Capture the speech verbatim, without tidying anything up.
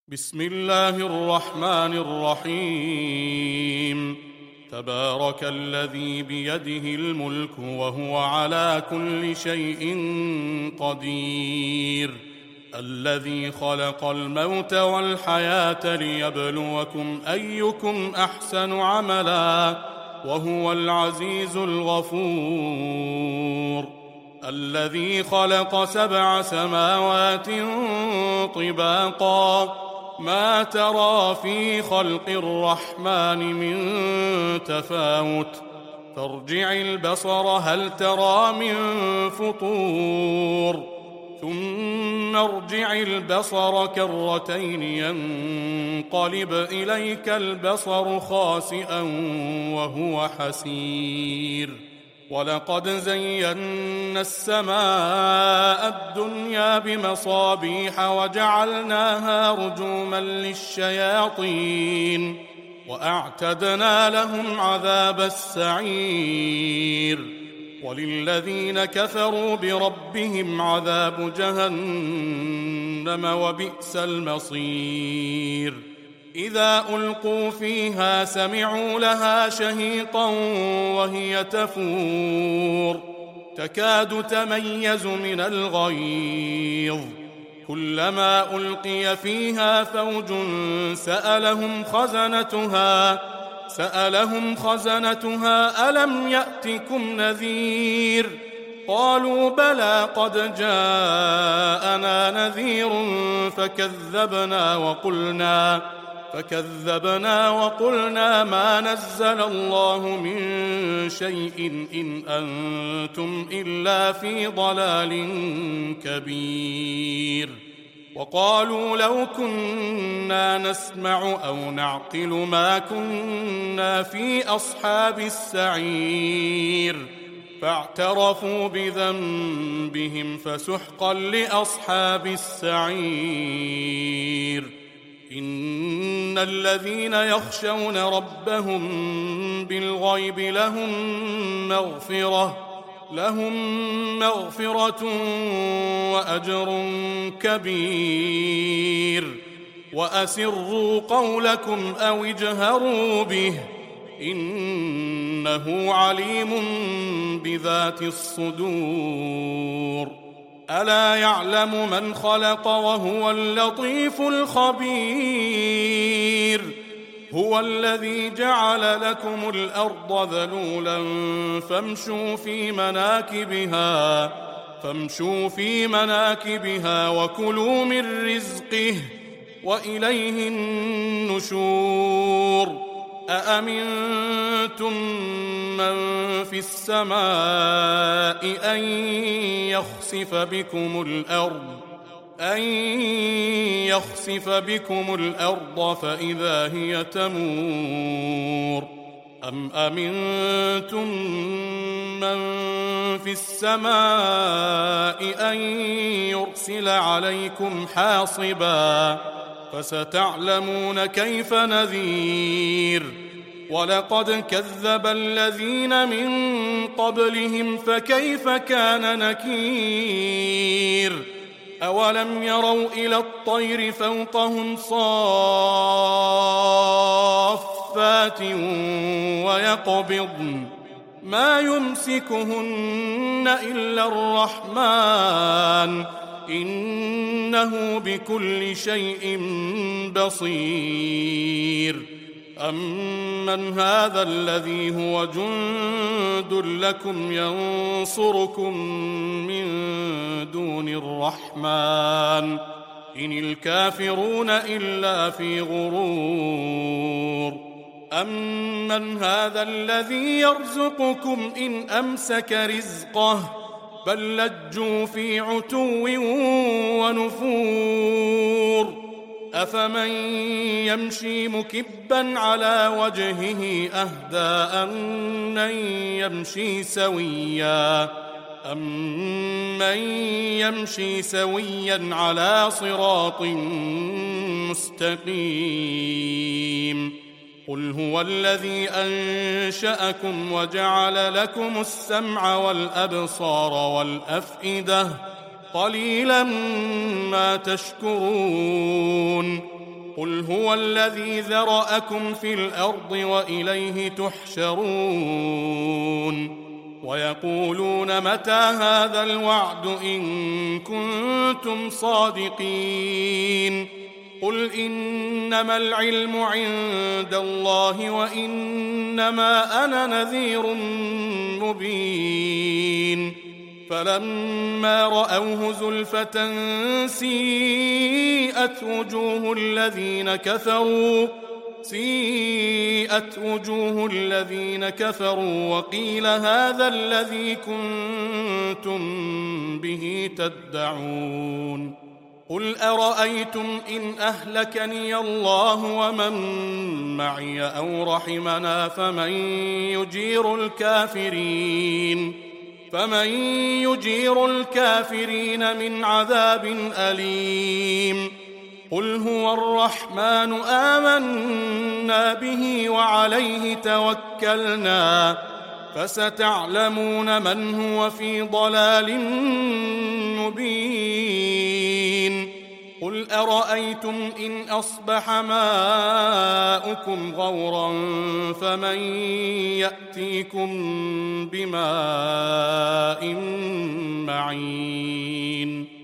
بسم الله الرحمن الرحيم. تبارك الذي بيده الملك وهو على كل شيء قدير، الذي خلق الموت والحياة ليبلوكم أيكم أحسن عملا وهو العزيز الغفور، الذي خلق سبع سماوات طباقا ما ترى في خلق الرحمن من تفاوت، فارجع البصر هل ترى من فطور، ثم ارجع البصر كرتين ينقلب إليك البصر خاسئا وهو حسير، ولقد زينا السماء الدنيا بمصابيح وجعلناها رجوما للشياطين وأعتدنا لهم عذاب السعير، وللذين كفروا بربهم عذاب جهنم وبئس المصير. إذا ألقوا فيها سمعوا لها شهيقا وهي تفور تكاد تميز من الغيظ، كلما ألقي فيها فوج سألهم خزنتها سألهم خزنتها ألم يأتكم نذير، قالوا بلى قد جاءنا نذير فكذبنا وقلنا فكذبنا وقلنا ما نزل الله من شيء إن أنتم إلا في ضلال كبير. وقالوا لو كنا نسمع أو نعقل ما كنا في أصحاب السعير، فاعترفوا بذنبهم فسحقا لأصحاب السعير. إن الذين يخشون ربهم بالغيب لهم مغفرة لهم مغفرة وأجر كبير. وأسروا قولكم أو اجهروا به إنه عليم بذات الصدور. ألا يعلم من خلق وهو اللطيف الخبير. هو الذي جعل لكم الأرض ذلولا فامشوا في مناكبها فامشوا في مناكبها وكلوا من رزقه وإليه النشور. أأمنتم من في السماء أن يخسف بكم الأرض أن يخسف بكم الأرض فإذا هي تمور، أم أمنتم من في السماء أن يرسل عليكم حاصبا فستعلمون كيف نذير. ولقد كذب الذين من قبلهم فكيف كان نكير. أولم يروا إلى الطير فوقهم صافات ويقبضن ما يمسكهن إلا الرحمن إنه بكل شيء بصير. أمن هذا الذي هو جند لكم ينصركم من دون الرحمن إن الكافرون إلا في غرور. أمن هذا الذي يرزقكم إن أمسك رزقه بل لجوا في عتو ونفور. أفمن يمشي مكبا على وجهه أهدى أمن يمشي سويا أمن يمشي سويا على صراط مستقيم. قل هو الذي أنشأكم وجعل لكم السمع والأبصار والأفئدة قليلا ما تشكرون. قل هو الذي ذرأكم في الأرض وإليه تحشرون ويقولون متى هذا الوعد إن كنتم صادقين قل إنما العلم عند الله وإنما أنا نذير مبين فلما رأوه زلفة سيئت وجوه الذين كفروا سيئت وجوه الذين كفروا وقيل هذا الذي كنتم به تدعون قل أرأيتم إن أهلكني الله ومن معي أو رحمنا فمن يجير الكافرين فمن يجير الكافرين من عذاب أليم قل هو الرحمن آمنا به وعليه توكلنا فستعلمون من هو في ضلال مبين قل أرأيتم إن أصبح ماؤكم غورا فمن يأتيكم بماء معين